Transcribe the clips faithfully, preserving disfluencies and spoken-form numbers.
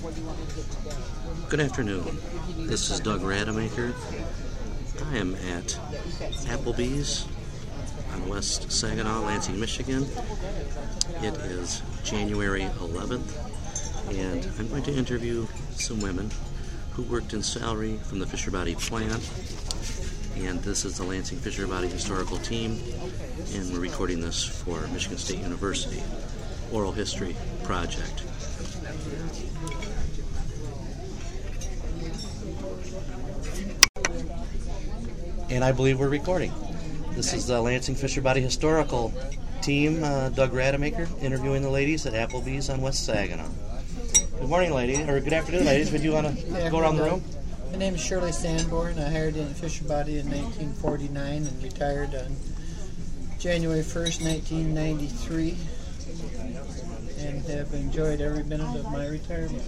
Good afternoon. This is Doug Rademacher. I am at Applebee's on West Saginaw, Lansing, Michigan. It is January eleventh, and I'm going to interview some women who worked in salary from the Fisher Body plant. And this is the Lansing Fisher Body Historical Team, and we're recording this for Michigan State University Oral History Project. And I believe we're recording. This is the Lansing Fisher Body Historical Team, uh, Doug Rademacher, interviewing the ladies at Applebee's on West Saginaw. Good morning, ladies, or good afternoon, ladies. Would you want to go around the room? My name is Shirley Sanborn. I hired in Fisher Body in nineteen forty-nine and retired on January first, nineteen ninety-three, and have enjoyed every minute of my retirement.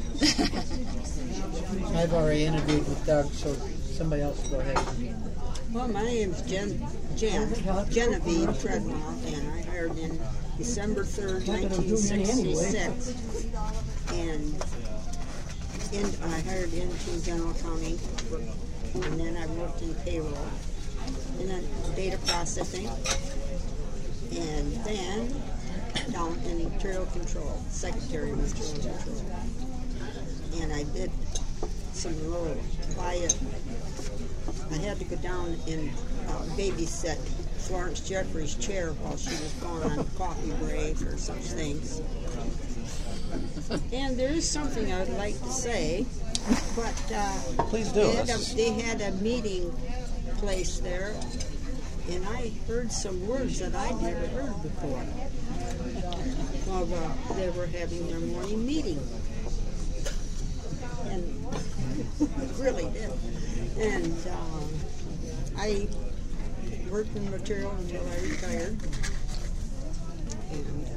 I've already interviewed with Doug, so somebody else go ahead. Well, my name's Jen, Jen, Genevieve Treadwell, and I hired in December third, nineteen sixty-six, and in, I hired into general accounting, and then I worked in payroll, and then data processing, and then down in material control, secretary of material control, and I did some little quiet. I had to go down and uh, babysit Florence Jeffrey's chair while she was going on coffee break or such things. And there is something I would like to say, but uh, please do. They had, a, they had a meeting place there, and I heard some words that I'd never heard before. While uh, they were having their morning meeting, and really did. And uh, I worked in material until I retired. And,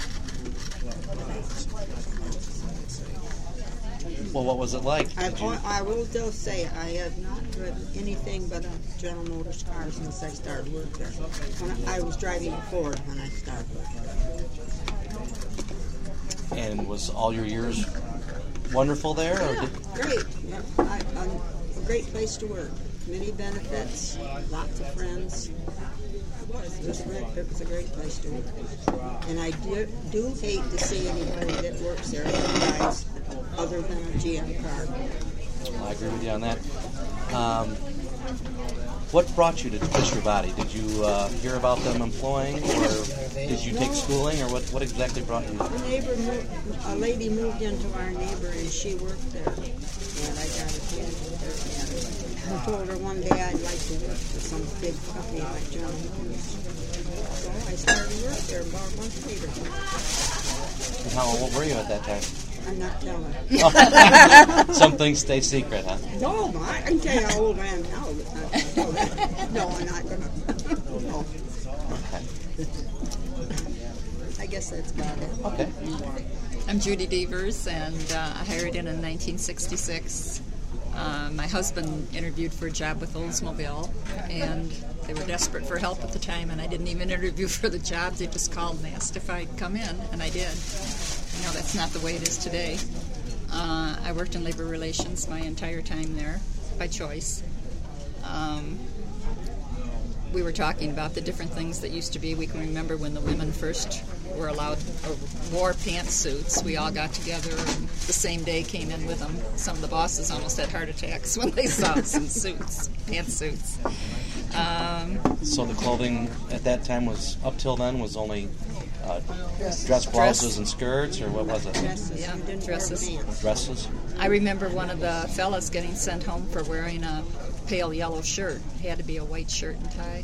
well, what was it like? I, I will still say I have not driven anything but a General Motors car since I started work there. When I, I was driving a Ford when I started work there. And was all your years wonderful there? Yeah, or did... great. Yeah, I, I, a great place to work. Many benefits, lots of friends. It was. It was, a great, it was a great place to work. And I do, do hate to see anybody that works there that drives other than a G M car. Well, I agree with you on that. Um, what brought you to Fisher Body? Did you uh, hear about them employing, or did you take schooling, or what, what exactly brought you? A neighbor, moved, a lady moved into our neighbor, and she worked there, and I got a kid there. And I told her one day I'd like to work for some big company like General Motors. So I started work there about a month later. And how old were you at that time? I'm not telling. Some things stay secret, huh? No, I can tell you how old I am now. But no, I'm not going to. No. Okay. I guess that's about it. Okay. I'm Judy Devers, and uh, I hired in in nineteen sixty-six. Uh, my husband interviewed for a job with Oldsmobile, and they were desperate for help at the time, and I didn't even interview for the job. They just called and asked if I'd come in, and I did. You know, that's not the way it is today. Uh, I worked in labor relations my entire time there, by choice. Um, we were talking about the different things that used to be. We can remember when the women first were allowed, or wore pantsuits. We all got together and the same day came in with them. Some of the bosses almost had heart attacks when they saw us in suits, pantsuits. Um, so the clothing at that time was, up till then, was only uh, dress blouses Dress. and skirts, or what was it? Dresses. Yeah, dresses. Dresses. I remember one of the fellas getting sent home for wearing a pale yellow shirt. It had to be a white shirt and tie.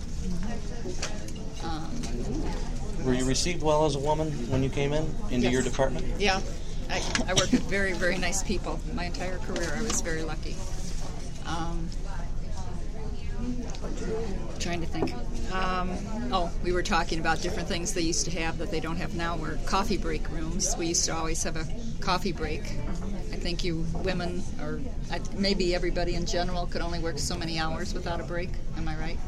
Um, Were you received well as a woman when you came in into yes. your department? Yeah. I, I worked with very, very nice people. My entire career, I was very lucky. Um, trying to think. Um, oh, we were talking about different things they used to have that they don't have now, were coffee break rooms. We used to always have a coffee break. I think you women, or maybe everybody in general, could only work so many hours without a break. Am I right?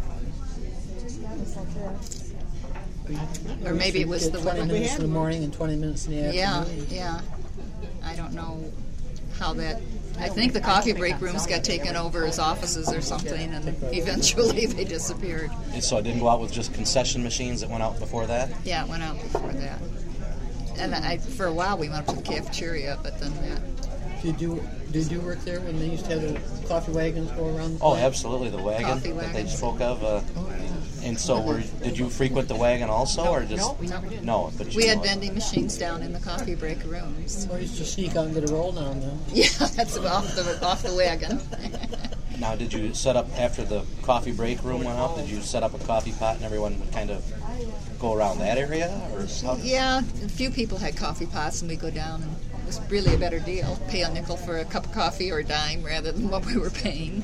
Or maybe it was the twenty women. minutes in the morning and twenty minutes in the Yeah, afternoon. yeah. I don't know how that. I think the coffee break rooms got taken over as offices or something, and eventually they disappeared. And so it didn't go out with just concession machines that went out before that? Yeah, it went out before that. And I, for a while we went up to the cafeteria, but then that. Did you did you work there when they used to have the coffee wagons go around? The Oh, plant? absolutely, the wagon Coffee that they wagon. spoke of. Uh, Oh, yeah. and so, were, did you frequent the wagon also, or just No, we never did. no? But you We had know it. vending machines down in the coffee break rooms. Or used to sneak out and get a roll down there. Yeah, that's off the off the wagon. Now, did you set up after the coffee break room went out? Did you set up a coffee pot and everyone would kind of go around that area, or how? Yeah, a few people had coffee pots, and we go down, and it was really a better deal. Pay a nickel for a cup of coffee or a dime rather than what we were paying.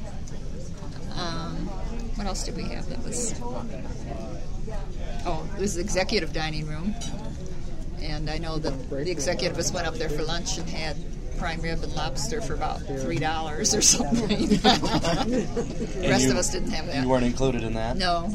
Um, what else did we have that was? Oh, it was the executive dining room, and I know that the executives went up there for lunch and had prime rib and lobster for about three dollars or something. The rest you- of us didn't have that. You weren't included in that. No.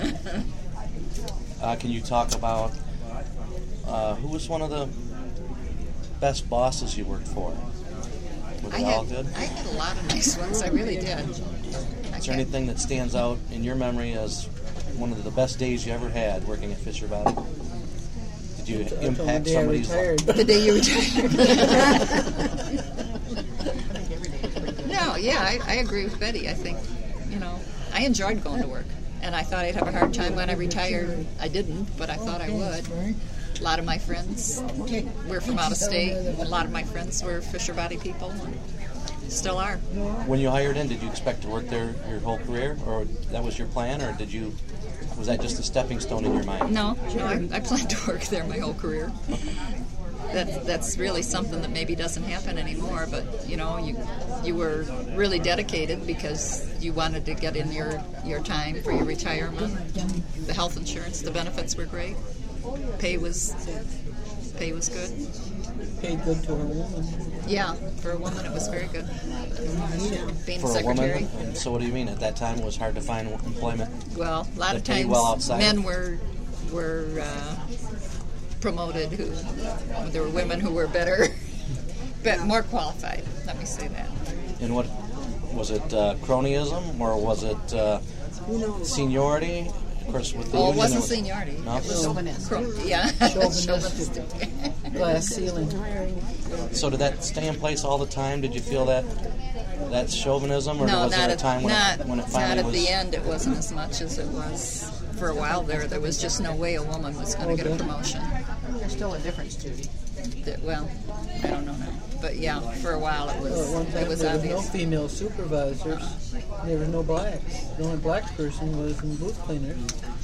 Uh, can you talk about uh, who was one of the best bosses you worked for? Were I they all had, good? I had a lot of nice ones. I really did. I Is there can't- anything that stands out in your memory as one of the best days you ever had working at Fisher Body? Did you That's on the impact day I somebody's retired. The day you retired. No, yeah, I, I agree with Betty. I think, you know, I enjoyed going to work. And I thought I'd have a hard time when I retired. I didn't, but I thought I would. A lot of my friends were from out of state. A lot of my friends were Fisher Body people, and still are. When you hired in, did you expect to work there your whole career, or that was your plan, or did you? Was that just a stepping stone in your mind? No, no, I, I plan to work there my whole career. That, that's really something that maybe doesn't happen anymore, but you know, you you were really dedicated because you wanted to get in your, your time for your retirement. The health insurance, the benefits were great. Pay was pay was good. Paid good to a woman. Yeah, for a woman it was very good. Being For a a secretary. woman? So what do you mean? At that time, it was hard to find employment? Well, a lot They of pay times well outside? men were were uh, promoted who there were women who were better, but more qualified. Let me say that. And what was it? Uh, cronyism, or was it uh, seniority? Of course, with the Oh, it union, wasn't was- seniority. No? It was Chauvinist. cro- yeah, Chauvinistic. Glass ceiling. So did that stay in place all the time? Did you feel that that chauvinism, or No, was not there a at, time when not, it, when it not finally at was? the end. It wasn't as much as it was for a while there. There was just no way a woman was going to get a promotion. There's still a difference, Judy. That, well, I don't know now, but yeah, for a while it Well, at was one it time was there was no obvious. female supervisors. There was no blacks. The only black person was in booth cleaners.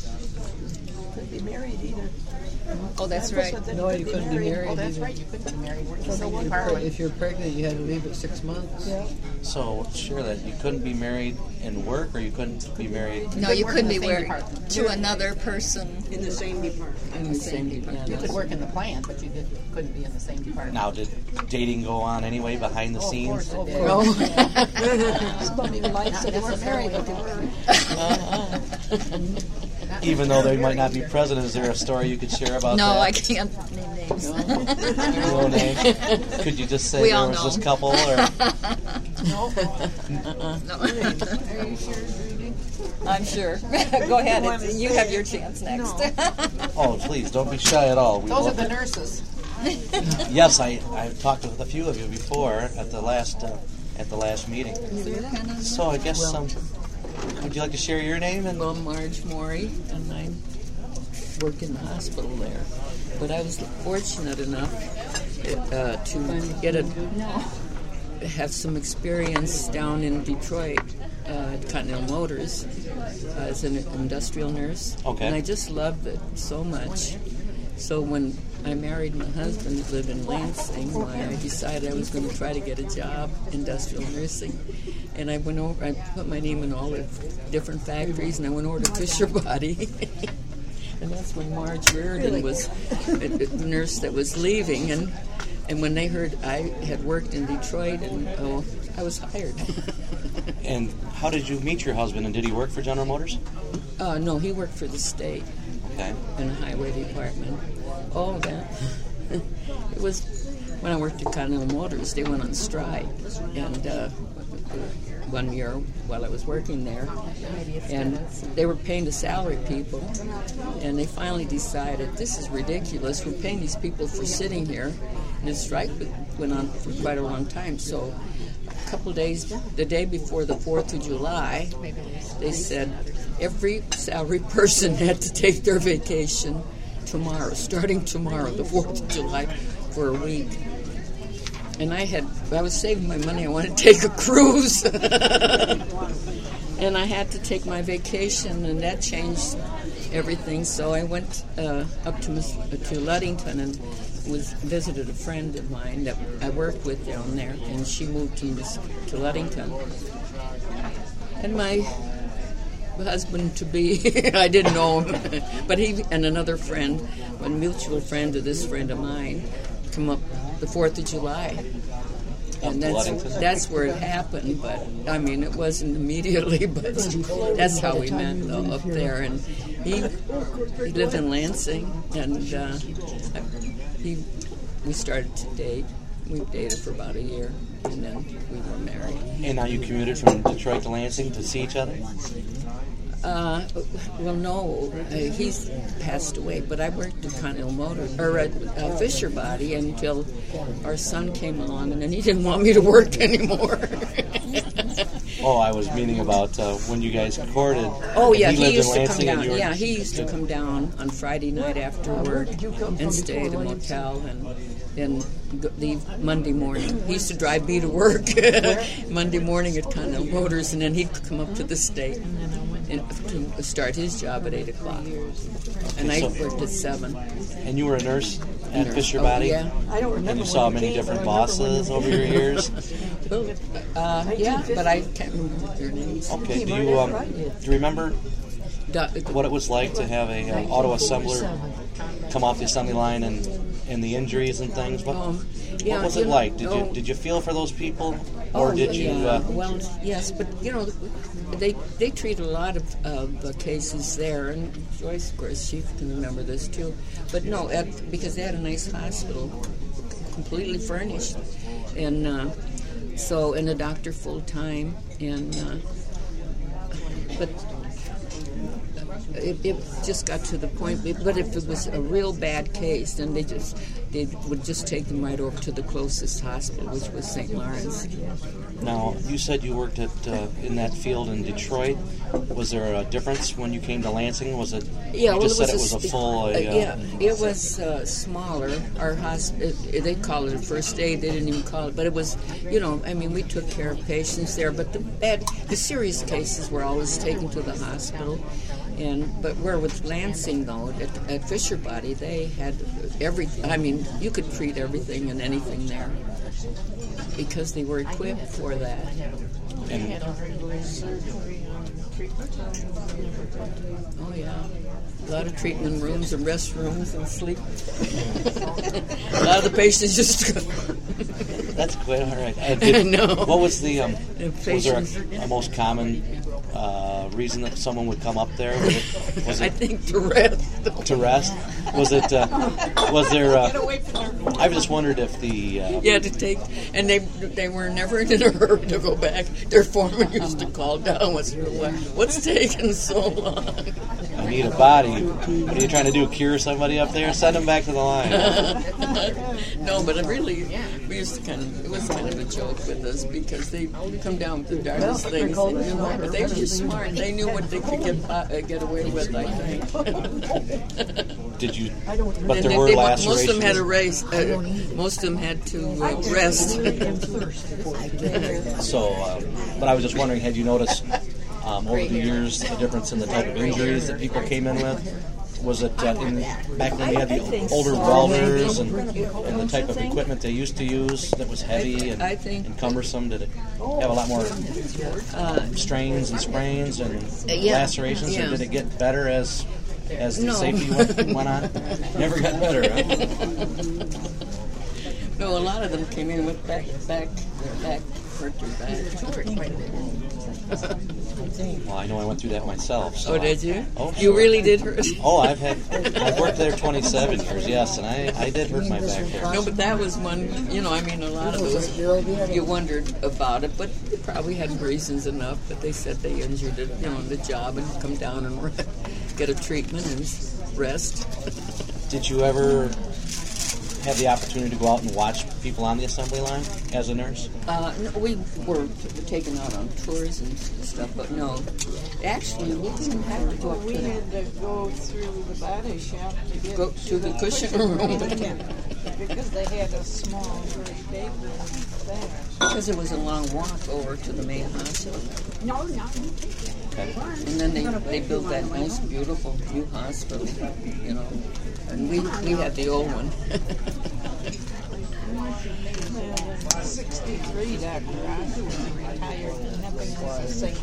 Couldn't be married either. Oh, that's right. No, you couldn't be married Oh, that's either. right. You couldn't be married. We're in the If same you're pre- department. If you're pregnant, you had to leave at six months. Yeah. So sure that you couldn't be married in work, or you couldn't be married. No, you work couldn't in be the same married department. to another person in the same department. in the same department. You could work in the plant, but you did, couldn't be in the same department. Now, did dating go on anyway behind the Oh, of scenes? course it did. Somebody likes that they weren't married, but they were. Even though they might not be president, is there a story you could share about No, that? I can't name names. No name. Could you just say We there all was know. this couple, or No. I'm sure. Go ahead. It's, you have your chance next. oh, please don't be shy at all. We Those are love the it. nurses. Yes, I I've talked with a few of you before at the last uh, at the last meeting. So I guess um, would you like to share your name and Well, Marge Morey, and I work in the hospital there. But I was fortunate enough uh, to get a have some experience down in Detroit uh, at Continental Motors uh, as an industrial nurse. Okay. And I just loved it so much. So when I married my husband, who lived in Lansing, I decided I was going to try to get a job, industrial nursing. And I went over, I put my name in all the different factories, and I went over to Fisher Body. And that's when Marge Reardon was a, a nurse that was leaving. And, and when they heard I had worked in Detroit, and oh, I was hired. and how did you meet your husband? And did he work for General Motors? Uh, no, he worked for the state Okay. in a highway department. Oh, that. It was when I worked at Continental Motors, they went on strike, and uh, one year while I was working there, and they were paying the salary people, and they finally decided, this is ridiculous, we're paying these people for sitting here, and the strike went on for quite a long time. So a couple of days, the day before the fourth of July, they said every salary person had to take their vacation tomorrow, starting tomorrow, the fourth of July, for a week. And I had, I was saving my money, I wanted to take a cruise. And I had to take my vacation, and that changed everything. So I went uh, up to to Ludington and was visited a friend of mine that I worked with down there, and she moved to, to Ludington. And my husband-to-be, I didn't know him, but he and another friend, a mutual friend of this friend of mine, come up the fourth of July. And that's that's where it happened, but I mean it wasn't immediately, but that's how we met though, up there. And he he lived in Lansing, and uh, he we started to date. We dated for about a year, and then we were married. And now you commuted from Detroit to Lansing to see each other? Uh, well, no, uh, he's passed away, but I worked at Continental Motors, or at uh, Fisher Body until our son came along, and then he didn't want me to work anymore. Oh, I was meaning about uh, when you guys courted. Oh, yeah, he, he lived used in to Lansing come and you down. were... Yeah, he used to come down on Friday night after work and stay at a motel and then go, leave Monday morning. He used to drive me to work Monday morning at Continental Motors, and then he'd come up to the state and to start his job at eight o'clock. And I So- worked at seven. And you were a nurse at Nurse. Fisher Oh, Body? yeah. I don't remember. And you saw when many came, different but I remember when bosses you over came. your years? Uh, yeah, but I can't remember their names. Okay, do you, um, do you remember Do- what it was like to have a uh, auto assembler come off the assembly line and, and the injuries and things? What, Um, yeah, what was you it know, like? Did you oh. did you feel for those people, or Oh, did you? yeah. Uh, Well, yes, but you know, they they treat a lot of of uh, cases there, and Joyce, of course, she can remember this too. But no, at, because they had a nice hospital, completely furnished, and uh, so and a doctor full time, and uh, but. It, it just got to the point, but if it was a real bad case, then they just they would just take them right over to the closest hospital, which was Saint Lawrence. now, you said you worked at uh, in that field in Detroit. Was there a difference when you came to Lansing? Was it? Yeah, you well, just it said was it was a a, full. uh, Uh, yeah, it was uh, smaller. Our hospital, they call it a first aid. They didn't even call it, but it was, you know, I mean, we took care of patients there. But the bad, the serious cases were always taken to the hospital. And but where with Lansing though, at, at Fisher Body, they had every. I mean, you could treat everything and anything there because they were equipped for that. And Oh yeah, a lot of treatment rooms and restrooms and sleep. A lot of the patients just. that's quite all right. Uh, did, know. What was the? Um, The was there patients- a, a most common uh, reason that someone would come up there? Was it, was I it think to rest. to rest? Was it? Uh, was there? Uh, I just wondered if the. Uh, Yeah, to take, and they they were never in a hurry to go back. Their foreman used to call down, "What's what's taking so long?" I need a body. What are you trying to do? Cure somebody up there? Send them back to the line. No, but it really, we used to kind of, it was kind of a joke with us because they come down with the darndest things. They, knew, but they were just smart. They knew what they could get uh, get away with, I think. Did you? And But there they- were they- lacerations. most of them had a race. Uh, most of them had to uh, rest. So, uh, but I was just wondering, had you noticed um, over the years the difference in the type of injuries that people came in with? Was it uh, in, back when we had the older welders and, and the type of equipment they used to use that was heavy and, I think- and cumbersome? Did it have a lot more strains and sprains and yeah, lacerations, yeah. or did it get better as as the No. safety went, went on? Never got better, huh? No, a lot of them came in with back, back, their back, hurt their back. Well, I know I went through that myself. So Oh, did you? Oh, You sure. really did hurt? Oh, I've had, I've worked there twenty-seven years, yes, and I, I did hurt my back there. No, but that was one, you know, I mean, a lot of those, you wondered about it, but they probably had reasons enough that they said they injured it, you know, on the job and come down and get a treatment and rest. Did you ever have the opportunity to go out and watch people on the assembly line as a nurse? Uh, no, we were taken out on tours and stuff, but no. Actually, we didn't have to go up We to the, had to go through the body shop to get go to the cushion room. because they had a small first aid room there. Because it was a long walk over to the main hospital. No, no. Okay. And then they, they built that nice, beautiful view hospital, you know. And we, we had the old one. sixty-three, Doctor Roger was retired and nothing was the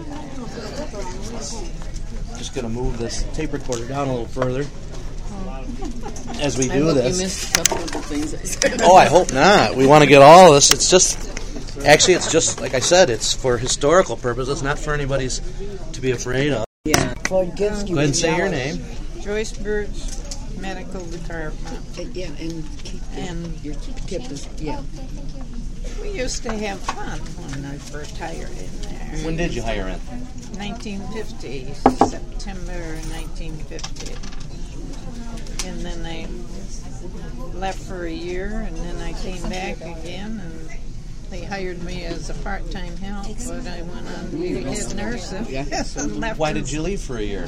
same. Just going to move this tape recorder down a little further as we I do hope this. you missed a couple of the things I said. Oh, I hope not. We want to get all of this. It's just, actually, it's just, like I said, it's for historical purposes, not for anybody's to be afraid of. Yeah. Go ahead and say your name. Joyce Birch, medical department. Yeah, and keep And your tip is, yeah. we used to have fun when I first hired in there. When did you hire in? nineteen fifty, September nineteen fifty. And then I left for a year, and then I came back again, and they hired me as a part-time help, but I went on to be head nurse and and left. Why did you leave for a year?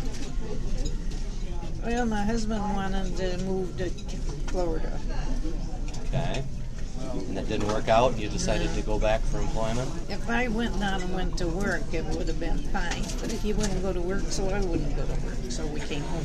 Well, my husband wanted to move to Florida. Okay. And that didn't work out, and you decided to go back for employment? If I went down and went to work, it would have been fine. But he wouldn't go to work, so I wouldn't go to work. So we came home.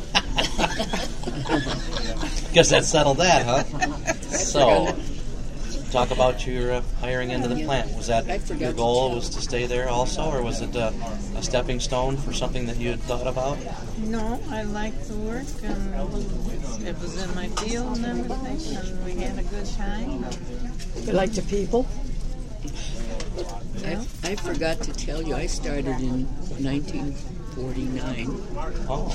Guess that settled that, huh? So, talk about your uh, hiring into the plant. Was that I forgot your to goal, tell. was to stay there also, or was it uh, a stepping stone for something that you had thought about? No, I liked the work, and it was in my field and everything, and we had a good time. You like the people? I, I forgot to tell you, I started in nineteen forty-nine. Oh,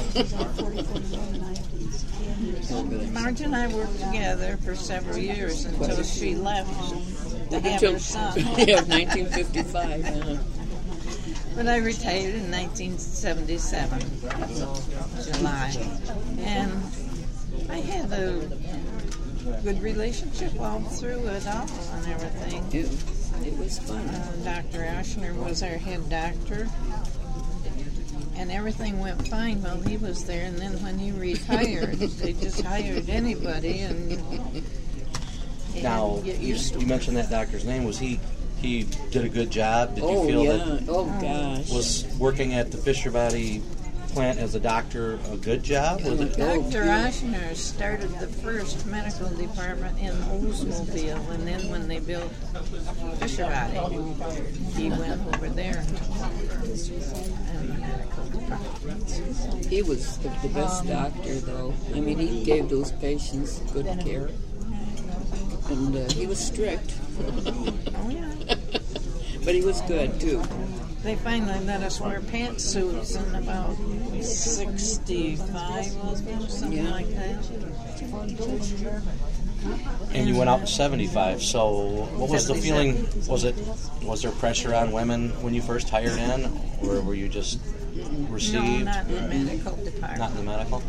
Marge and I worked together for several years until she left to have Until- her son. yeah, nineteen fifty-five. Uh, But I retired in nineteen seventy-seven, July, and I had a good relationship all through it all and everything. it, it was fun. Uh, Doctor Ashner was our head doctor, and everything went fine while he was there. And then when he retired, they just hired anybody, and you had now, to get you, used to you it. mentioned that doctor's name. Was he, he did a good job? Did you Oh, feel yeah. that Oh, gosh. was working at the Fisher Body plant as a doctor a good job? Was it? Doctor Ashner started the first medical department in Oldsmobile, and then when they built Fisher Body, he went over there and the medical department. He was the, the best doctor, though. I mean, he gave those patients good care. And uh, he was strict. Oh, yeah. But he was good, too. They finally let us wear pantsuits in about sixty-five, wasn't it? Something Yeah. like that. And you went out in seventy-five. So, what was the feeling? Was it was there pressure on women when you first hired in, or were you just received? No, not in the medical department. Not in the medical.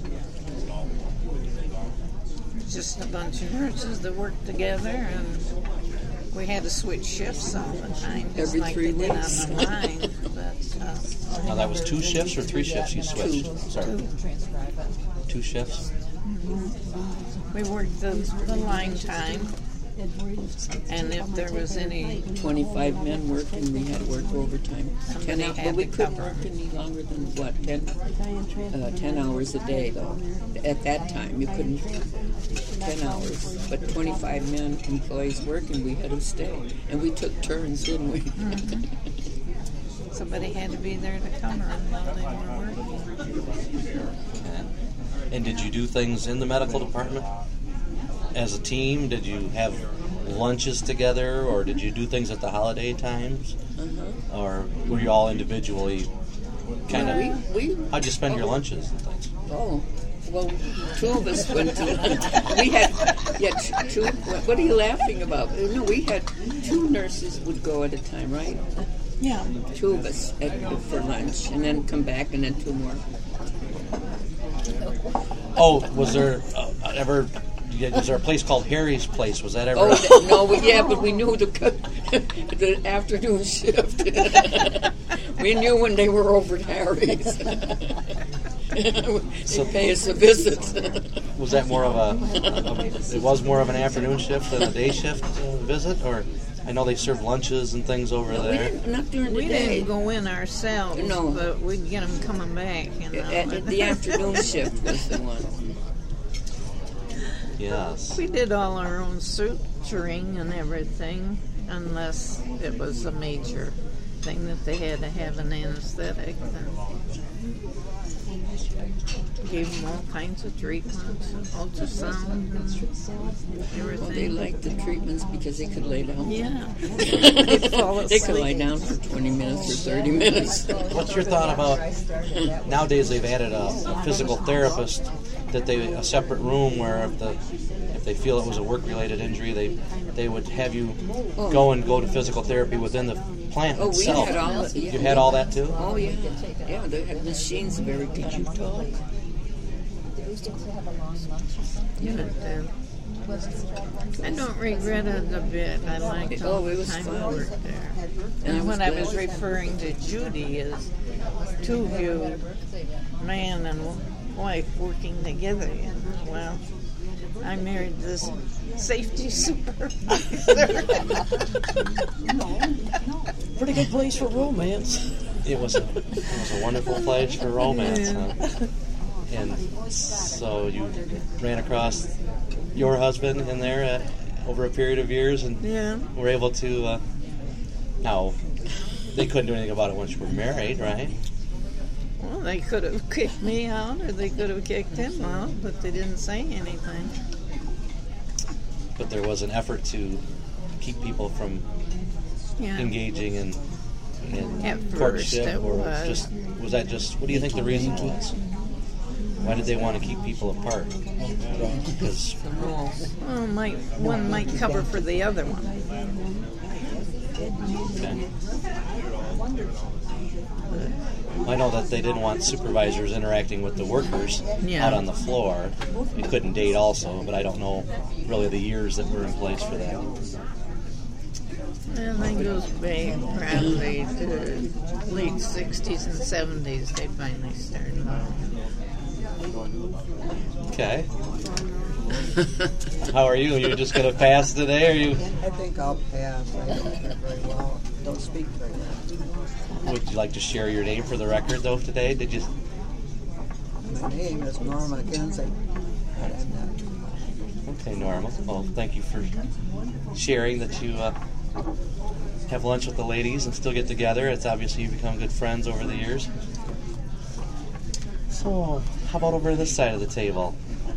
Just a bunch of nurses that worked together, and we had to switch shifts all the time, just Every like three they did weeks. on the line. But, uh, Now that was two shifts or three shifts you switched. Sorry, two. two shifts. We worked the, the line time, and if there was any, twenty-five men working, we had to work overtime. Ten Somebody hours, had but we to couldn't cover. work any longer than, what, ten, uh, ten hours a day, though. At that time, you couldn't, ten hours. But twenty-five men, employees working, we had to stay. And we took turns, didn't we? somebody had to be there to cover them while they were working. And did you do things in the medical department as a team? Did you have lunches together, or did you do things at the holiday times? Uh-huh. Or were you all individually kind of... We, we, how'd you spend your lunches and things? oh, well, two of us went to lunch. We had, yeah, two, what are you laughing about? No, we had two nurses would go at a time, right? Yeah. Two of us at, for lunch, and then come back, and then two more. Oh, was there uh, ever... Was there a place called Harry's Place? Was that ever... Oh, that, no, we, yeah, but we knew the, the afternoon shift. We knew when they were over at Harry's. So they pay us a visit. Was that more of a, a... It was more of an afternoon shift than a day shift uh, visit? Or I know they serve lunches and things over No, we there. didn't, not during the We day. didn't go in ourselves, No. but we'd get them coming back. You know. At, at the afternoon shift was the one. Yes. We did all our own suturing and everything, unless it was a major thing that they had to have an anesthetic. Gave them all kinds of treatments, ultrasound, and everything. Well, they liked the treatments because they could lay down. Yeah. They'd fall asleep. They could lie down for twenty minutes or thirty minutes. What's your thought about... Nowadays they've added a, a physical therapist, that they a separate room where if the if they feel it was a work-related injury, they they would have you go and go to physical therapy within the plant Oh, we itself. had all that. Yeah. You had all that too? Oh, yeah. Yeah, they had machines very good. Did you talk? Yeah, uh, I don't regret it a bit. I liked all Oh, it the was time fun. I worked there. And I And was what I glad. was referring to Judy is two of you, man and wife, working together. And, well, I married this safety supervisor. Pretty good place for romance. It was a it was a wonderful place for romance. Huh? And so you ran across your husband in there uh, over a period of years, and Yeah. were able to. Uh, now, they couldn't do anything about it once you were married, right? Well, they could have kicked me out, or they could have kicked him out, but they didn't say anything. But there was an effort to keep people from Yeah. engaging in, in At first, courtship, it or was. just was that just? What do you think the reason was? Why did they want to keep people apart? Because Well, might, one might cover for the other one. okay. I know that they didn't want supervisors interacting with the workers Yeah. out on the floor. You couldn't date also, but I don't know really the years that were in place for that. And that goes back probably to late sixties and seventies. They finally started. Okay. How are you? Are you just going to pass today, or you? I think I'll pass. I don't hear very well. Don't speak very well. Would you like to share your name for the record, though, today? Did you? My name is Norma McKenzie. And, uh, Okay, Norma. Well, thank you for sharing that you uh, have lunch with the ladies and still get together. It's obviously you've become good friends over the years. So, how about over this side of the table?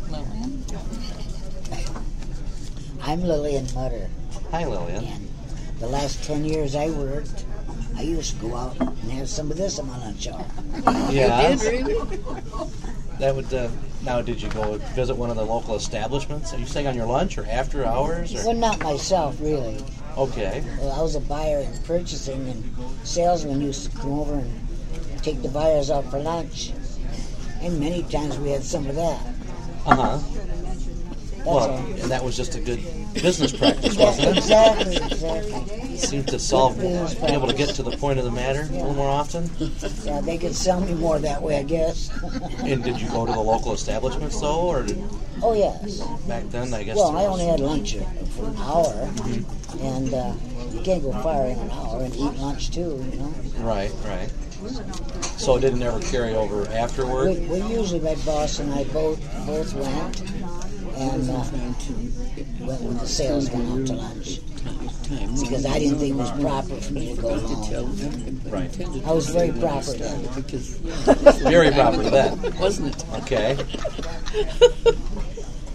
I'm Lillian Mutter, Hi, Lillian. and the last ten years I worked, I used to go out and have some of this on my lunch hour. Yeah. You did, really? That would. Uh, now, did you go visit one of the local establishments? Are you staying on your lunch or after hours? Or? Well, not myself, really. Okay. Well, I was a buyer in purchasing, and salesmen used to come over and take the buyers out for lunch. And many times we had some of that. Uh huh. That's Well, all. and that was just a good business practice, wasn't it? Exactly, exactly. Seemed to solve, be able to get to the point of the matter a little more often. Yeah, they could sell me more that way, I guess. And did you go to the local establishments though, or did, Oh, yes. back then? I guess. Well, there I was- only had lunch for an hour, and uh, you can't go far in an hour and eat lunch too, you know. Right, right. So it didn't ever carry over afterward. We, we usually, my boss and I both both went, and uh, went with the salesman out to lunch because I didn't think it was proper for me to go alone. Right. I was very proper then. Because Very proper then. wasn't it? Okay.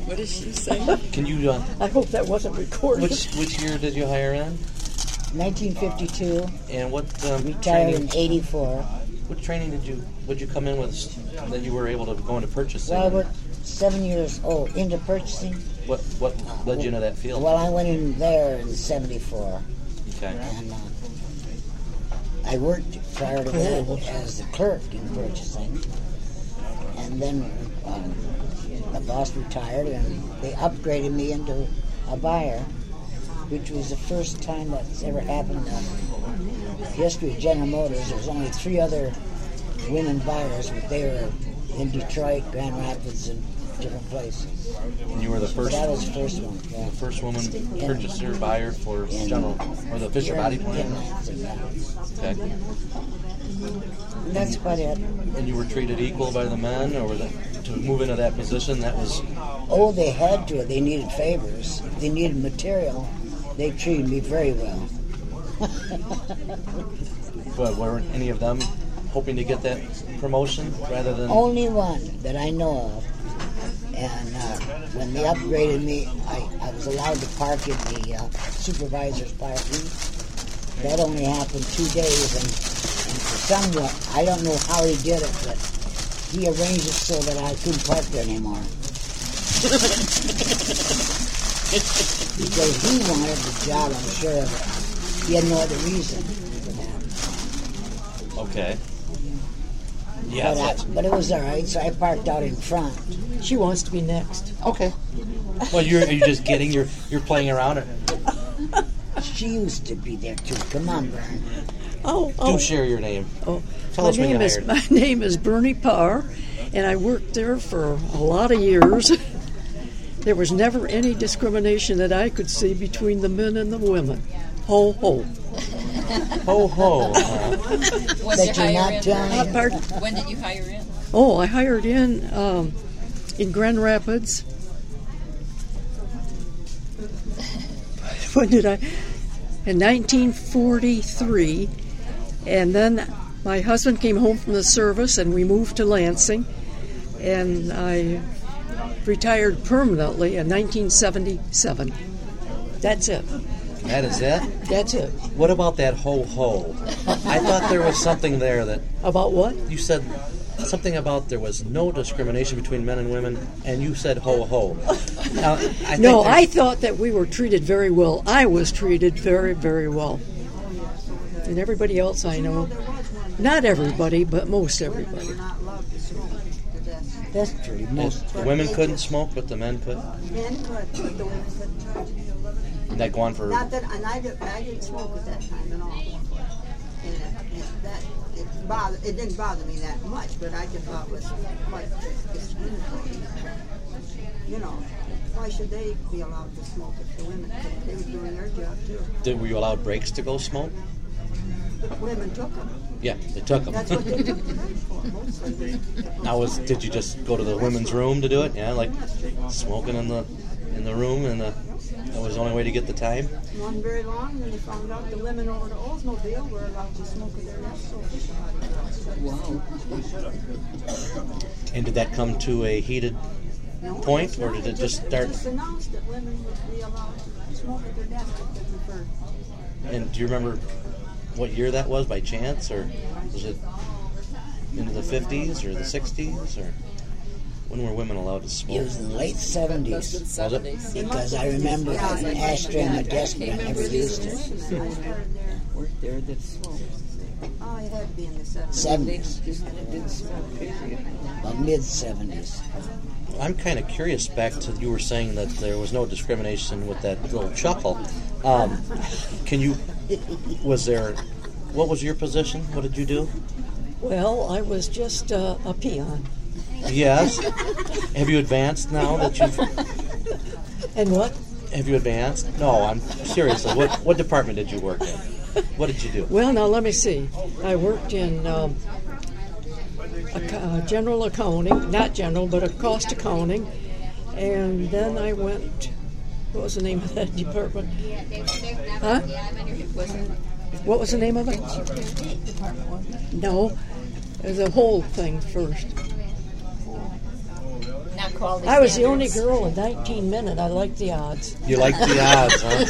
What did she say? Can you? Uh, I hope that wasn't recorded. which which year did you hire in? nineteen fifty-two, And what um, retired training? in eighty-four. What training did you? Would you come in with that you were able to go into purchasing? Well, I worked seven years old into purchasing. What what led you into that field? Well, I went in there in seventy-four. Okay. And uh, I worked prior to that as a clerk in purchasing. And then um, the boss retired and they upgraded me into a buyer, which was the first time that's ever happened in the history of General Motors. There was only three other women buyers, but they were in Detroit, Grand Rapids, and different places. And you were the first. That was the first one. Yeah. The first woman purchaser buyer for General or the Fisher Body Plant. Okay. That's about it. And you were treated equal by the men, or was it to move into that position? That was. Oh, they had to. They needed favors. If they needed material, they treated me very well. But weren't any of them hoping to get that promotion rather than? Only one that I know of. And uh, when they upgraded me, I, I was allowed to park in the uh, supervisor's parking. That only happened two days, and, and for someone, I don't know how he did it, but he arranged it so that I couldn't park there anymore. Because he wanted the job, I'm sure of it. He had no other reason for that. Okay. Yeah. But, I, but it was all right, so I parked out in front. She wants to be next. Okay. Well, you're are you just kidding? You're you're playing around. She used to be there too. Come on, Vern. Oh, oh. Do share your name. Oh, Tell my us when name you is hired. my name is Bernie Parr, and I worked there for a lot of years. There was never any discrimination that I could see between the men and the women. Ho ho. Ho ho. Uh, When That did you're you not hire in? telling Uh, pardon? When did you hire in? Oh, I hired in um, in Grand Rapids. When did I? In nineteen forty-three, and then my husband came home from the service, and we moved to Lansing, and I retired permanently in nineteen seventy-seven. That's it. that is it. That's it. What about that ho ho? I thought there was something there that About what? you said something about there was no discrimination between men and women, and you said ho ho. Now, I think No, there's- I thought that we were treated very well. I was treated very, very well. And everybody else I know, not everybody, but most everybody. We're not allowed to smoke to death. That's true. Most. The women couldn't smoke, but the men could. Men could, but the women couldn't touch. And that go on for. Not that, and I, did, I didn't smoke at that time at all. And it, it, that, it, bothered, it didn't bother me that much, but I just thought it was quite discriminatory. You know, why should they be allowed to smoke if the women could? They were doing their job too. Did, were you allowed breaks to go smoke? Women took them. Yeah, they took them. That's what they took the breaks for, mostly. Now, was did you just go to the women's room to do it? Yeah, like smoking in the in the room, and the, that was the only way to get the time. Wasn't very long, and then they found out the women over the Oldsmobile were allowed to smoke at their nests, so Fisher Body girls. Wow. And did that come to a heated No, point, it's or not. did it It just start? It just announced that women would be allowed to smoke at their desk if they preferred. And do you remember what year that was by chance, or was it into the fifties or the sixties, or when were women allowed to It smoke? was in the late seventies. Was it? Because I remember having an ashtray on my desk, but I never used it. I started there. Worked there that smoked. Oh, it had to be in the seventies. Seventies. Well, mid seventies. I'm kind of curious back to you were saying that there was no discrimination with that little chuckle. Um, can you? Was there? What was your position? What did you do? Well, I was just uh, a peon. Yes. Have you advanced now that you've? And what? Have you advanced? No, I'm seriously. What what department did you work in? What did you do? Well, now let me see. I worked in um, ac- uh, general accounting, not general, but a cost accounting, and then I went. What was the name of that department? Huh? What was the name of it? No, the whole thing first. Not quality I was the only standards. girl in nineteen minute. I liked the odds. You like the odds, huh?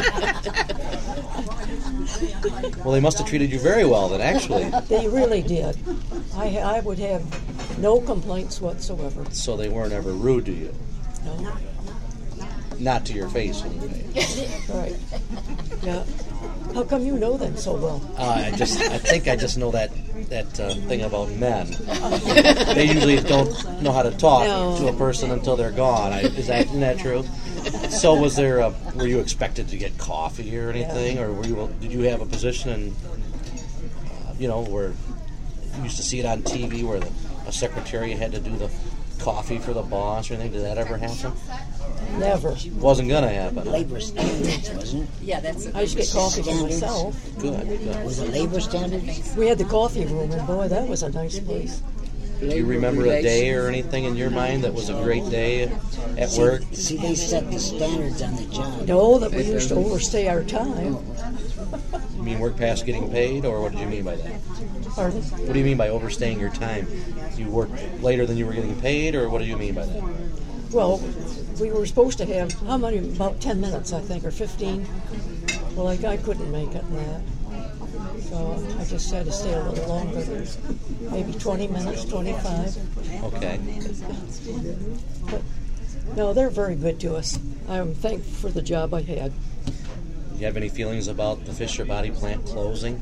Well, they must have treated you very well then, actually. They really did. I, I would have no complaints whatsoever. So they weren't ever rude to you. No. Not to your face, anyway. Right. Yeah. How come you know them so well? Uh, I just, I think I just know that that uh, thing about men. They usually don't know how to talk No. to a person until they're gone. I, is that isn't that true? So, was there? A, were you expected to get coffee or anything, Yeah. or were you? Did you have a position in, uh, you know, where you used to see it on T V where the, a secretary had to do the coffee for the boss or anything? Did that ever happen? Never. Wasn't gonna happen. Labor standards, wasn't it? Yeah, that's I used to get coffee for Standards. myself. Good. Good. Was it labor standards? We had the coffee room, and boy, that was a nice place. Do you remember a day or anything in your mind that was a great day at work? See, they set the standards on the job. No, that we used to overstay our time. You mean work past getting paid, or what did you mean by that? Pardon? What do you mean by overstaying your time? You worked later than you were getting paid, or what do you mean by that? Well, we were supposed to have, how many, about ten minutes, I think, or fifteen. Well, like, I couldn't make it in that. So I just had to stay a little longer, maybe twenty minutes, twenty-five. Okay. But, no, they're very good to us. I'm thankful for the job I had. Do you have any feelings about the Fisher Body Plant closing?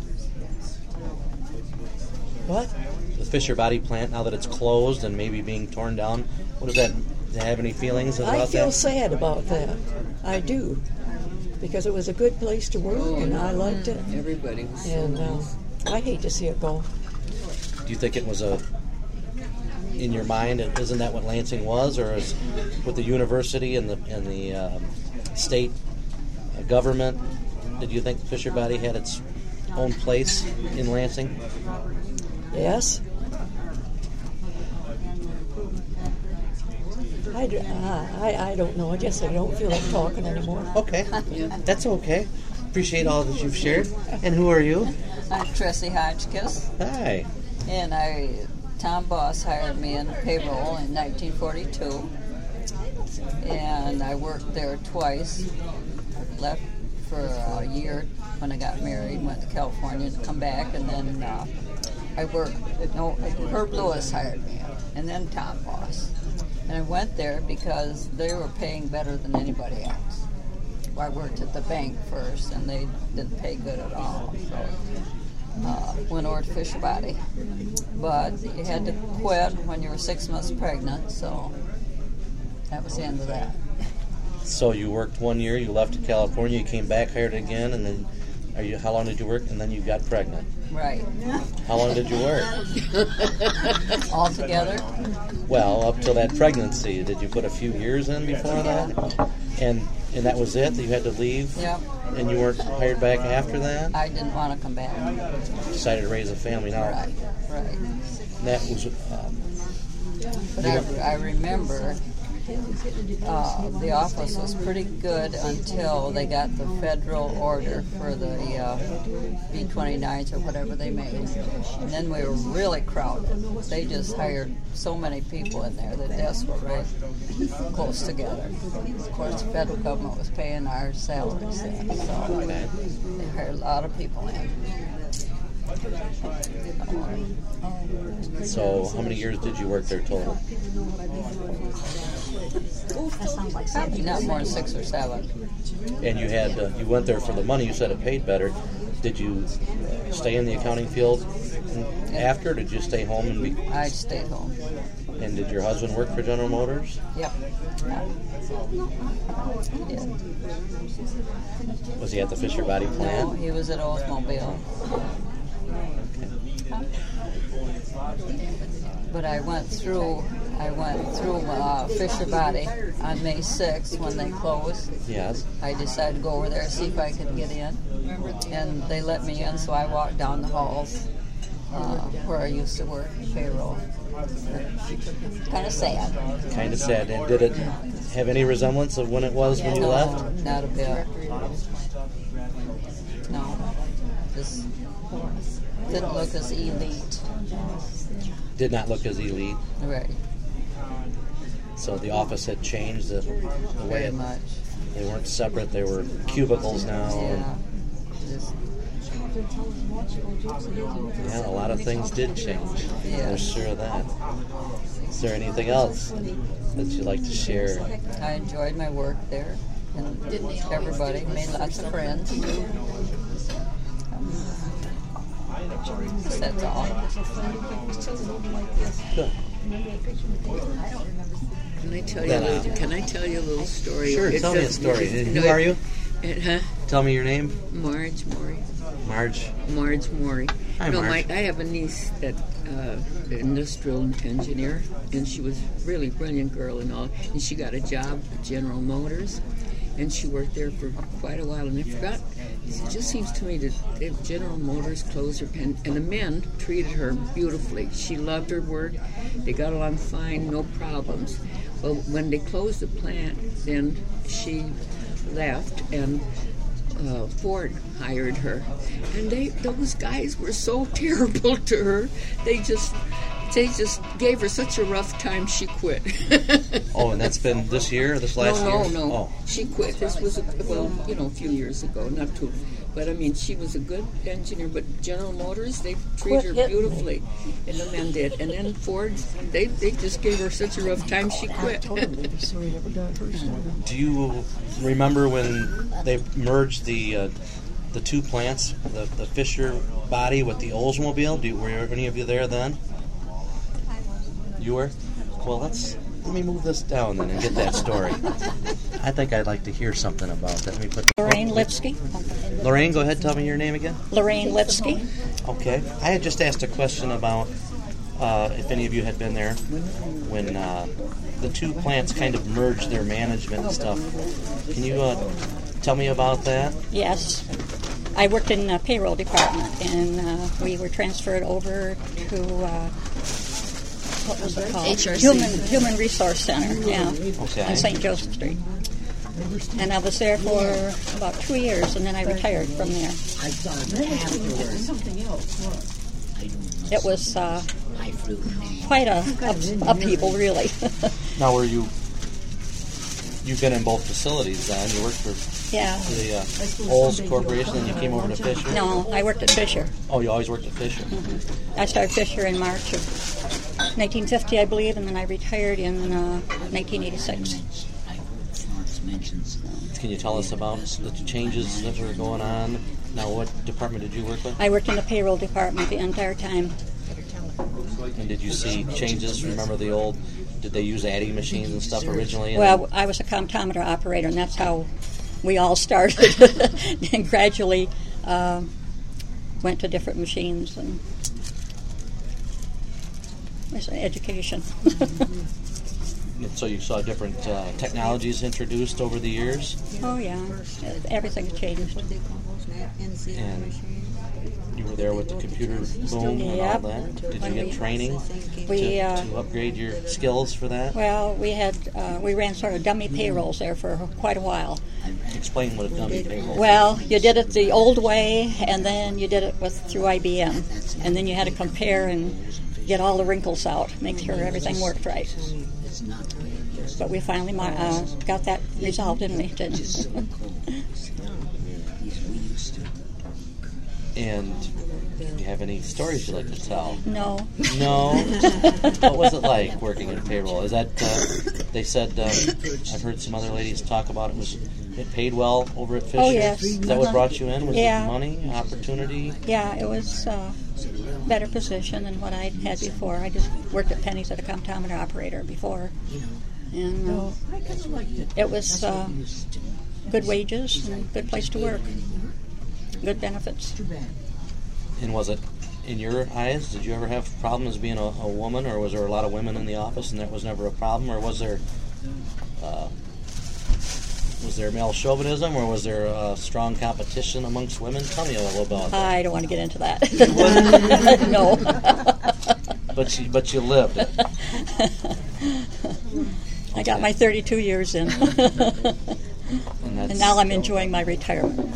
What? The Fisher Body Plant, now that it's closed and maybe being torn down, what does that, do you have any feelings about I feel that? sad about that. I do. Because it was a good place to work, and I liked it. Everybody was so And uh, nice. I hate to see it go. Do you think it was a, in your mind, isn't that what Lansing was, or is with the university and the and the um, state uh, government? Did you think Fisher Body had its own place in Lansing? Yes. I, d- uh, I, I don't know. I guess I don't feel like talking anymore. Okay, that's okay. Appreciate all that you've shared. And who are you? I'm Tressie Hodgkiss, Hi. and I Tom Boss hired me in payroll in nineteen forty-two, and I worked there twice. Left for a year when I got married, went to California to come back, and then uh, I worked. No, Herb Lewis hired me, and then Tom Boss. And I went there because they were paying better than anybody else. I worked at the bank first, and they didn't pay good at all. So uh, went over to Fisher Body. But you had to quit when you were six months pregnant, so that was the end of that. So you worked one year, you left to California, you came back, hired again, and then are you? How long did you work? And then you got pregnant. Right. How long did you work? All together? Well, up till that pregnancy. Did you put a few years in before that? And and that was it? That you had to leave? Yep. And you weren't hired back after that? I didn't want to come back. Decided to raise a family now. Right, right. That was. Um, But I, I remember uh, the office was pretty good until they got the federal order for the uh, B twenty-nines or whatever they made. And then we were really crowded. They just hired so many people in there. The desks were right close together. Of course, the federal government was paying our salaries then, so they hired a lot of people in. so, how many years did you work there total? Probably not more than six or seven. And you had uh, you went there for the money. You said it paid better. Did you uh, stay in the accounting field after? Or did you stay home and be? I stayed home. And did your husband work for General Motors? Yep. He did. Was he at the Fisher Body No, plant? he was at Oldsmobile. But I went through, I went through uh, Fisher Body on May sixth when they closed. Yes. I decided to go over there and see if I could get in, and they let me in. So I walked down the halls uh, where I used to work payroll. Kind of sad. Kind of sad. And did it have any resemblance of when it was when you no, left? Not a bit. No, just didn't look as elite. Did not look as elite. Right. So the office had changed the, the way Very it, much. they weren't separate. They were cubicles now. Yeah. Just, Yeah, a lot of things did change. Yeah. I'm sure of that. Is there anything else that you'd like to share? I enjoyed my work there, and everybody made lots of friends. That's all. Good. Can I tell you? Then, a little, uh, can I tell you a little story? Sure, It tell me a doesn't- story. it- Who no, are you? It, huh? Tell me your name. Marge Maury. Marge. Marge Maury. Hi, no, Marge. My, I have a niece that uh, industrial engineer, and she was a really brilliant girl and all. And she got a job at General Motors, and she worked there for quite a while. And I forgot. It just seems to me that if General Motors closed her, and, and the men treated her beautifully. She loved her work. They got along fine, no problems. Well, when they closed the plant, then she left, and uh, Ford hired her, and they those guys were so terrible to her. They just they just gave her such a rough time. She quit. Oh, and that's been this year, this last no, year? no, no. Oh. She quit. This was a, well, you know, a few years ago, not too. But I mean, she was a good engineer. But General Motors, they treated her Quit hitting beautifully, and the men did. And then Ford, they they just gave her such a rough time. She quit. So we never got her started. Do you remember when they merged the uh, the two plants, the, the Fisher body with the Oldsmobile? Do you, were any of you there then? You were? Well, let's let me move this down then and get that story. I think I'd like to hear something about that. Let me put Lorraine Lipsky. Lorraine, go ahead. Tell me your name again. Lorraine Lipsky. Okay. I had just asked a question about uh, if any of you had been there when uh, the two plants kind of merged their management and stuff. Can you uh, tell me about that? Yes. I worked in the payroll department, and uh, we were transferred over to, uh, what was it called? H R C. Human, Human Resource Center, yeah, Okay. on Saint Joseph Street. And I was there for about two years, and then I retired from there. It was uh, quite a up- upheaval, really. Now, were you, you've been in both facilities then? You worked for Yeah. the uh, Olds Corporation and you came over to Fisher? No, I worked at Fisher. Oh, you always worked at Fisher? I started Fisher in March of nineteen fifty, I believe, and then I retired in uh, nineteen eighty-six. Can you tell us about the changes that were going on? Now, what department did you work with? I worked in the payroll department the entire time. And did you see changes? Remember the old, did they use adding machines and stuff originally? And Well, I was a comptometer operator, and that's how we all started. And gradually uh, went to different machines and it's an education. So you saw different uh, technologies introduced over the years? Oh, yeah. Everything changed. And you were there with the computer boom and Yep. all that? Did you When get we- training we, to, uh, to upgrade your skills for that? Well, we had uh, we ran sort of dummy payrolls there for quite a while. Explain what a dummy payroll is. Well, you did it the old way, and then you did it with through I B M, and then you had to compare and get all the wrinkles out, make sure everything worked right. But we finally uh, got that resolved, didn't we? Didn't And do you have any stories you'd like to tell? No. No? What was it like working in payroll? Is that, uh, they said, uh, I've heard some other ladies talk about it, was it paid well over at Fisher? Oh, yes. Is that what Uh-huh. brought you in? Was Yeah. it money, opportunity? Yeah, it was a better position than what I'd had before. I just worked at Penny's as a comptometer operator before. And uh, it was uh, good wages and good place to work. Good benefits. And was it, in your eyes, did you ever have problems being a, a woman, or was there a lot of women in the office and that was never a problem, or was there uh, was there male chauvinism, or was there uh, strong competition amongst women? Tell me a little about that. I don't want to get into that. No. But you, but you lived it. I got my thirty-two years in. And, that's, And now I'm enjoying my retirement.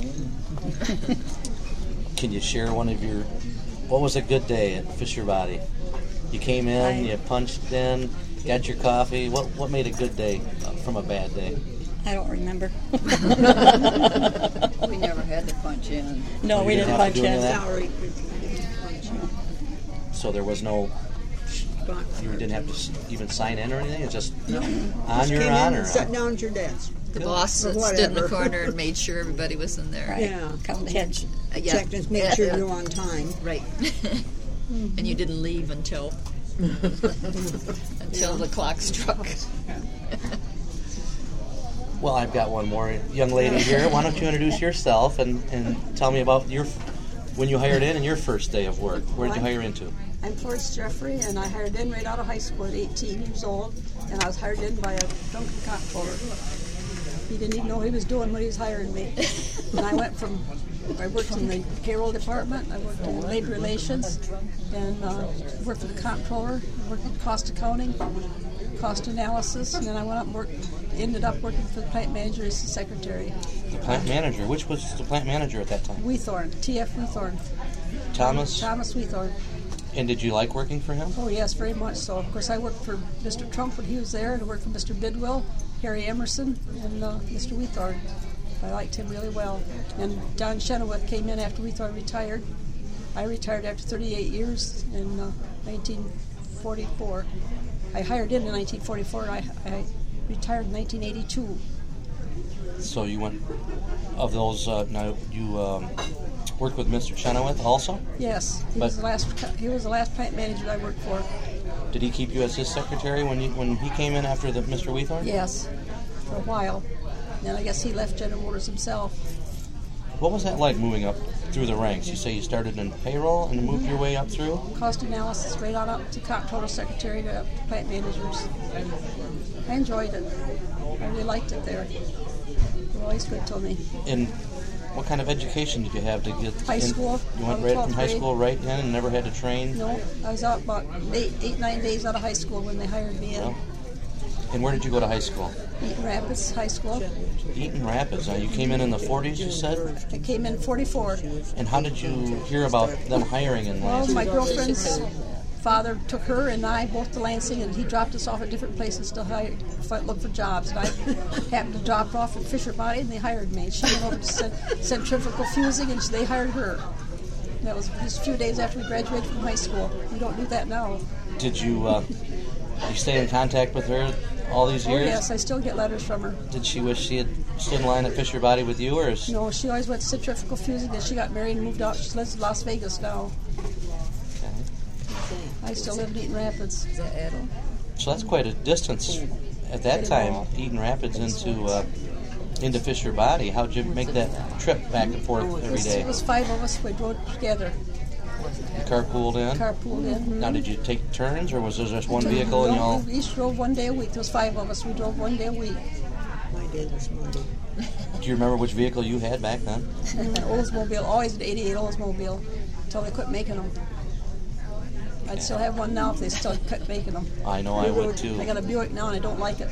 Can you share one of your, what was a good day at Fisher Body? You came in, I- you punched in, got your coffee. What what made a good day from a bad day? I don't remember. We never had to punch in. No, You we didn't didn't have to punch do any in. of that? Salary. So there was no, you didn't have to s- even sign in or anything? It's just on your Came in honor. and sat down at your desk. The boss Or stood in the whatever. corner and made sure everybody was in there. Right. Yeah. Count the heads. Uh, yeah. Checked and made sure you were on time. Right. And you didn't leave until until the clock struck. Well, I've got one more young lady here. Why don't you introduce yourself and, and tell me about your when you hired in and your first day of work. Where did you hire into? I'm Florence Jeffrey, and I hired in right out of high school at eighteen years old, and I was hired in by a drunken comptroller. He didn't even know what he was doing when he was hiring me. And I went from, I worked in the payroll department, I worked in labor relations, and uh, worked for the comptroller, worked in cost accounting, cost analysis, and then I went up and worked, ended up working for the plant manager as the secretary. The plant manager. Which was the plant manager at that time? Weethorn, T F Weethorn. Thomas? Thomas Weethorn. And did you like working for him? Oh, yes, very much so. Of course, I worked for Mister Trump when he was there, and I worked for Mister Bidwell, Harry Emerson, and uh, Mister Weethorn. I liked him really well. And Don Chenoweth came in after Weethorn retired. I retired after thirty-eight years in uh, nineteen forty-four. I hired in in nineteen forty-four, and I, I retired in nineteen eighty-two. So you went, of those, uh, now you um, worked with Mister Chenoweth also? Yes, he But- was the last. He was the last plant manager I worked for. Did he keep you as his secretary when you when he came in after the Mister Weethorn? Yes, for a while. And I guess he left General Motors himself. What was that like moving up through the ranks? You say you started in payroll and moved your way up through? Cost analysis, right on up to comptroller secretary to plant managers. I enjoyed it. I really liked it there. They were always good to me. And what kind of education did you have to get High in? school. You went um, right from twelfth high grade. school right in and never had to train? No, I was out about eight, eight, nine days out of high school when they hired me in. Well, and where did you go to high school? Eaton Rapids High School. Eaton Rapids. Now, you came in in the forties, you said? I came in forty-four. And how did you hear about them hiring in Well, Lansing? my girlfriend's father took her and I both to Lansing, and he dropped us off at different places to hire, look for jobs. And I happened to drop off at Fisher Body, and they hired me. She went over to cent- centrifugal fusing, and they hired her. That was just a few days after we graduated from high school. We don't do that now. Did you, uh, you stay in contact with her all these Oh years? yes, I still get letters from her. Did she wish she had stood in line at Fisher Body with you, or is No, she always went to centrifugal fusing, and she got married and moved out. She lives in Las Vegas now. I still live in Eaton Rapids. Is that Adel? so? That's quite a distance at that time, Eaton Rapids into uh, into Fisher Body. How'd you make that trip back and forth every It day? was five of us. We drove together. You carpooled in. Carpooled in. Now, did you take turns, or was there just one vehicle and you No, all? we each drove one day a week. There was five of us. We drove one day a week. My day was Monday. Do you remember which vehicle you had back then? An Oldsmobile, always an eighty-eight Oldsmobile, until they quit making them. I'd still have one now if they still quit making them. I know I would too. I got a Buick now and I don't like it.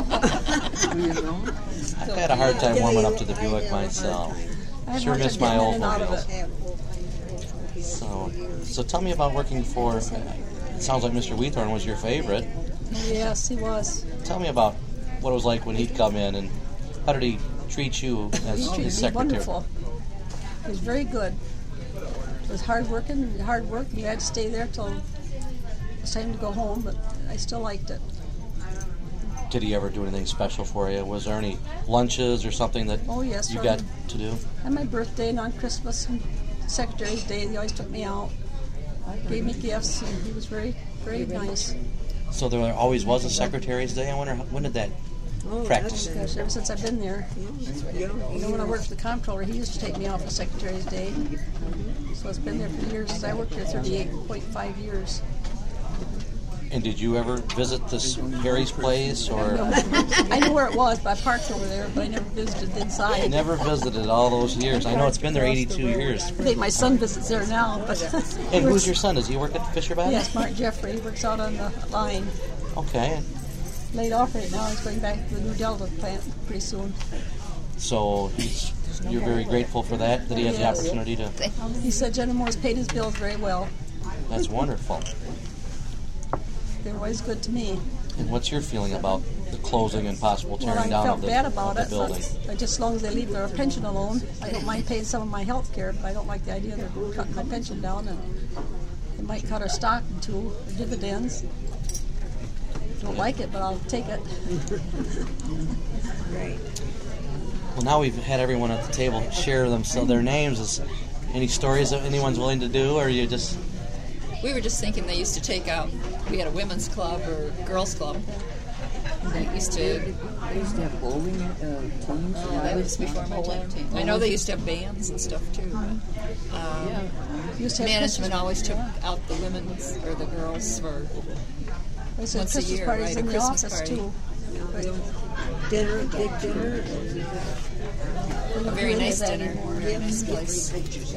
I've had a hard time warming up to the Buick myself. I had a Sure hard miss time my getting old in and out of mobiles. it. So, so tell me about working for. It sounds like Mister Weethorn was your favorite. Yes, he was. Tell me about what it was like when he'd come in, and how did he treat you as He treated his me secretary? wonderful. He was very good. It was hard working, hard work. You had to stay there till it was time to go home, but I still liked it. Did he ever do anything special for you? Was there any lunches or something that Oh, yes, you for got me. to do? On my birthday and on Christmas and Secretary's Day, they always took me out, gave me gifts, and he was very, very nice. So there always was a Secretary's Day. I wonder how, when did that Oh, practice? Gosh, ever since I've been there. You know, when I worked for the comptroller, he used to take me out for Secretary's Day. So it's been there for years. Since I worked here thirty-eight point five years. And did you ever visit this Harry's place, or I knew where it was, but I parked over there, but I never visited inside. never visited all those years? I know it's been there eighty-two years. I think my son visits there now, but And who's your son? Does he work at Fisher Body? yes, Mark Jeffrey. He works out on the line. Okay. Laid off right now. He's going back to the new Delta plant pretty soon. So he's, you're very grateful for that, that he has the Yes. opportunity to. He said General Moore's paid his bills very well. That's wonderful. They were always good to me. And what's your feeling about the closing and possible tearing Well, I down felt of the, bad of about the it, building? but just as long as they leave their pension alone, I don't mind paying some of my health care, but I don't like the idea of they're cutting my pension down, and they might cut our stock in two, or dividends. Don't like it, but I'll take it. Right. Well, now we've had everyone at the table share them, so their names. Is any stories that anyone's willing to do, or are you just... We were just thinking they used to take out, we had a women's club or girls club. They used to... They used to have bowling uh, teams. Oh, that was before my time. I know they used to have bands and stuff too. But, um, yeah. Used to have management Christmas- always took out the women's or the girls for I said once a Christmas year, parties right? A in the Christmas office party. too. Dinner, big dinner. A very nice dinner. Very nice place.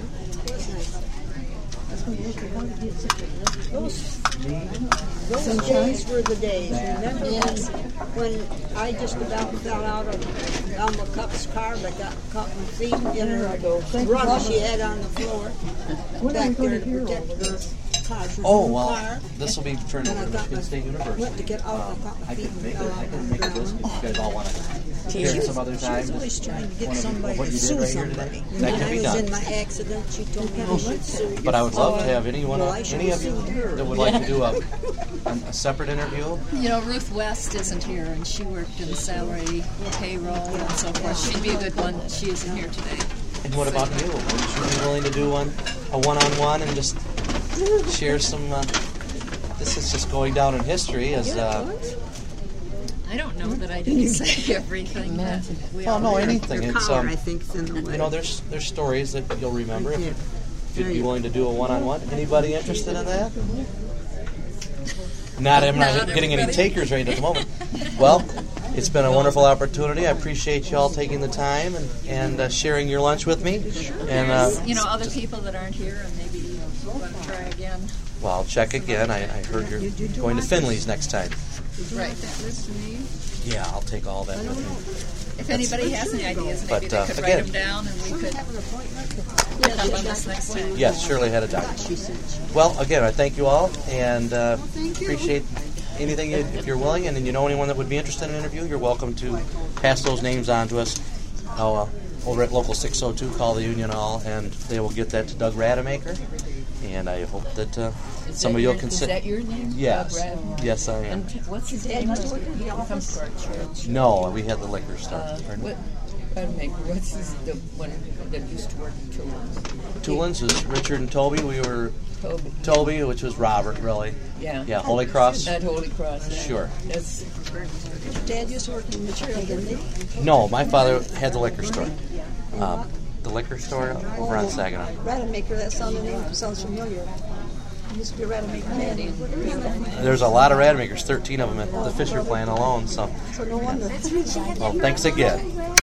Those, those days were the days. Remember Yes. when, when I just about fell out of Alma Cup's car, but got caught my feet in her rug she had on the floor back there to protect her car. She was Oh, in the well, car, this will be turned and I over to got Michigan my- State University. went to get out, I got my I feet can and make fell it, I out can on make the it this. ground. You guys all want to She hear was, some other she time. was always trying to get One of somebody what to you did sue right here somebody. today. And That when can I be was done. in my accident, she told me I should sue. But I would love So to have anyone, well, I should any of you have sued her. that would like to do a, a, a separate interview. You know, Ruth West isn't here, and she worked in salary, payroll, and so forth. She'd be a good one. She isn't here today. And what about you? Would you be willing to do one, a one-on-one, and just share some? Uh, this is just going down in history as. Uh, I don't know that I didn't say everything. That we oh all no, heard. anything. Your It's collar, um, I think, is in the way. you know, there's there's stories that you'll remember if, Yeah. if you'd be willing to do a one-on-one. Anybody interested in that? Not, I'm not, Not getting any everybody. takers right at the moment. Well, it's been a wonderful opportunity. I appreciate you all taking the time and, and uh, sharing your lunch with me. And uh, There's, you know, other people that aren't here, and maybe you want to try again. well, I'll check again. I, I heard you're going to Finley's next time. Right. Yeah, I'll take all that with me. If anybody has any ideas, maybe But, they uh, could again- write them down, and we could pick up on this next time. Yes, Shirley had a time. Well, again, I thank you all and uh, appreciate anything you, if you're willing, and then you know anyone that would be interested in an interview, you're welcome to pass those names on to us. I'll, uh, over at Local six oh two, call the Union Hall, and they will get that to Doug Rademacher. And I hope that uh, Is some that of you will your- consider. Is that your name? Yes, Doug Rademacher? yes, I am. And what's his name? He comes to our church. No, we had the liquor store. Uh, what, Rademacher, what's his, the one that used to work in Tulans? Tulans is Richard and Toby. We were Toby. Toby, which was Robert, really. Yeah. Yeah, Holy Cross. At Holy Cross. Yeah. Sure. That's Dad used to work in material, didn't he? No, my father had the liquor store. Um, the liquor store over on Saginaw. Rademacher, that sounded name sounds familiar. He used to be a Rademacher daddy. There's a lot of Radmakers, thirteen of them at the Fisher plant alone. So, So no wonder. well, thanks again.